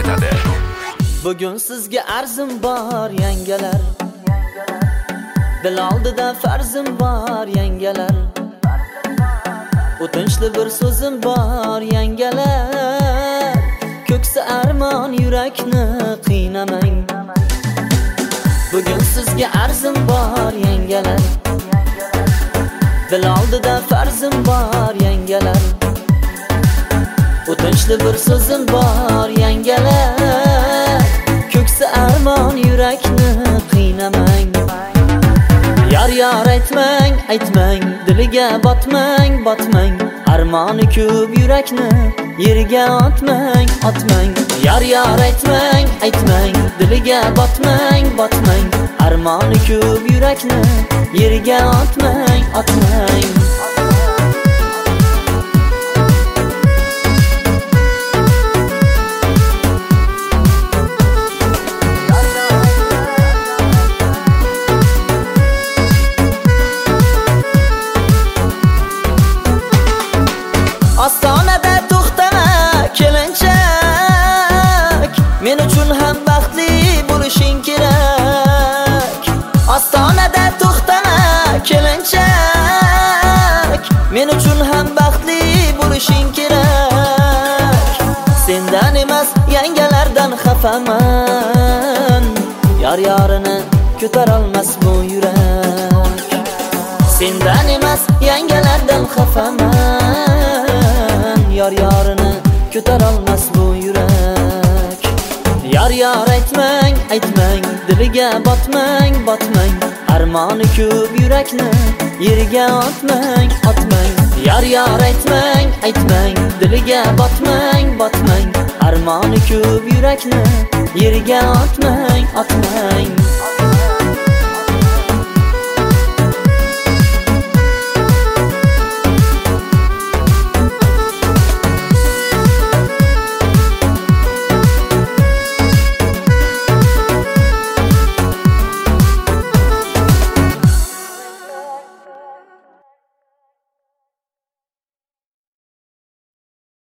etadi. Bugun sizga arzim bor yangalar, dil oldida farzim bor yangalar, o'tinchli bir so'zim bor yangalar, ko'ksi armon yurakni qiynamang. Bugun sizga arzim bor yangalar, dil oldida farzim bor yangalar, o'tinchli bir so'zim bor yangalar, ko'ksi armon yurakni qiynamang. Yar aytmang, aytmang, diliga botmang, botmang, armoni ko'p yurakni yerga otmang, otmang. Yar aytmang, aytmang, diliga botmang, botmang, armoni ko'p yurakni yerga otmang, otmang. Ostonada to'xtama kelinchak, men uchun ham baxtli bo'lishing kerak. Ostonada to'xtama kelinchak, men uchun ham baxtli bo'lishing kerak. Sendan emas yangalardan xafaman, yarini ko'tarolmas bu yurak. Sendan emas yangalardan xafaman, yarini ko'tarolmas bu yurak. Yar aytmang, aytmang, diliga botmang, botmang, armoni ko'p yurakni yerga otmang, otmang. Yar aytmang, aytmang, diliga botmang, botmang, armoni ko'p yurakni yerga otmang, otmang.